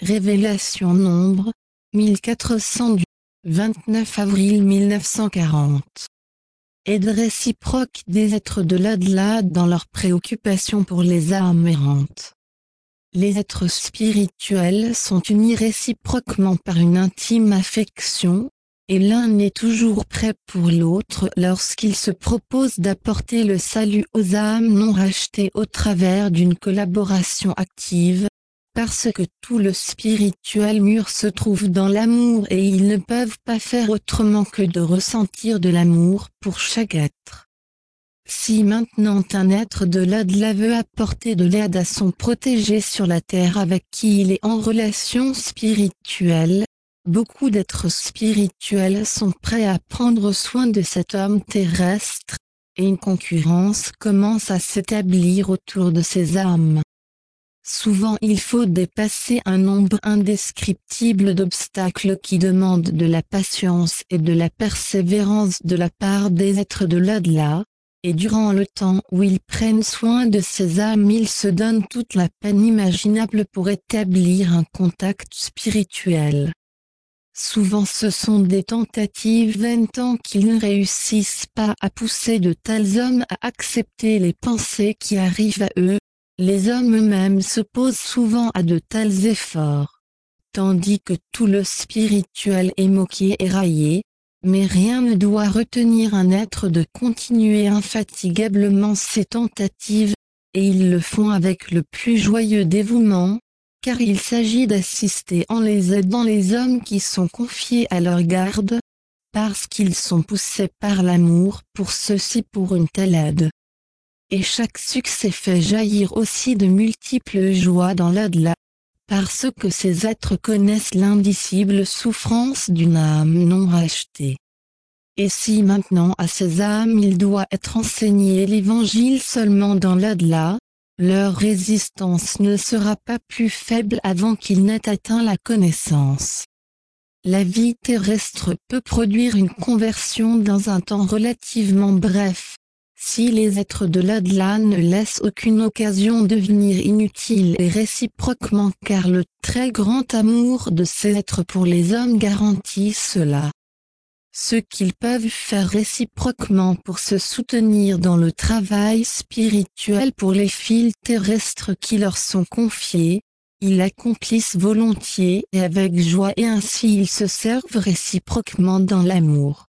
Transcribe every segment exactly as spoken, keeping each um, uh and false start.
Révélation Nombre, mille quatre cents du vingt-neuf avril mille neuf cent quarante. Aide réciproque des êtres de l'au-delà dans leurs préoccupations pour les âmes errantes. Les êtres spirituels sont unis réciproquement par une intime affection, et l'un est toujours prêt pour l'autre lorsqu'il se propose d'apporter le salut aux âmes non rachetées au travers d'une collaboration active, parce que tout le spirituel mûr se trouve dans l'amour et ils ne peuvent pas faire autrement que de ressentir de l'amour pour chaque être. Si maintenant un être de l'au-delà veut apporter de l'aide à son protégé sur la terre avec qui il est en relation spirituelle, beaucoup d'êtres spirituels sont prêts à prendre soin de cet homme terrestre, et une concurrence commence à s'établir autour de ces âmes. Souvent il faut dépasser un nombre indescriptible d'obstacles qui demandent de la patience et de la persévérance de la part des êtres de l'au-delà, et durant le temps où ils prennent soin de ces âmes ils se donnent toute la peine imaginable pour établir un contact spirituel. Souvent ce sont des tentatives vaines tant qu'ils ne réussissent pas à pousser de tels hommes à accepter les pensées qui arrivent à eux. Les hommes eux-mêmes s'opposent souvent à de tels efforts, tandis que tout le spirituel est moqué et raillé, mais rien ne doit retenir un être de continuer infatigablement ses tentatives, et ils le font avec le plus joyeux dévouement, car il s'agit d'assister en les aidant les hommes qui sont confiés à leur garde, parce qu'ils sont poussés par l'amour pour ceux-ci pour une telle aide. Et chaque succès fait jaillir aussi de multiples joies dans l'au-delà, parce que ces êtres connaissent l'indicible souffrance d'une âme non rachetée. Et si maintenant à ces âmes il doit être enseigné l'évangile seulement dans l'au-delà, leur résistance ne sera pas plus faible avant qu'ils n'aient atteint la connaissance. La vie terrestre peut produire une conversion dans un temps relativement bref, si les êtres de l'au-delà ne laissent aucune occasion de devenir inutiles et réciproquement car le très grand amour de ces êtres pour les hommes garantit cela. Ce qu'ils peuvent faire réciproquement pour se soutenir dans le travail spirituel pour les fils terrestres qui leur sont confiés, ils l'accomplissent volontiers et avec joie et ainsi ils se servent réciproquement dans l'amour.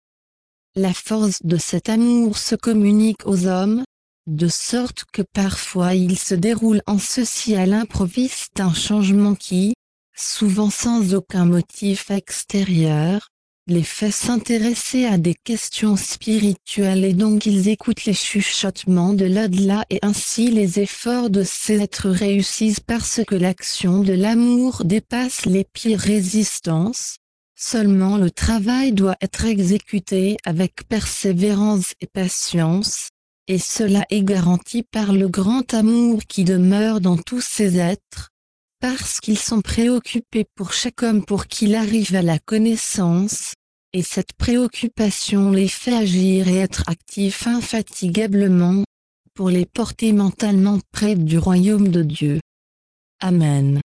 La force de cet amour se communique aux hommes, de sorte que parfois il se déroule en ceci à l'improviste un changement qui, souvent sans aucun motif extérieur, les fait s'intéresser à des questions spirituelles et donc ils écoutent les chuchotements de l'au-delà et ainsi les efforts de ces êtres réussissent parce que l'action de l'amour dépasse les pires résistances. Seulement le travail doit être exécuté avec persévérance et patience, et cela est garanti par le grand amour qui demeure dans tous ces êtres, parce qu'ils sont préoccupés pour chaque homme pour qu'il arrive à la connaissance, et cette préoccupation les fait agir et être actifs infatigablement, pour les porter mentalement près du royaume de Dieu. Amen.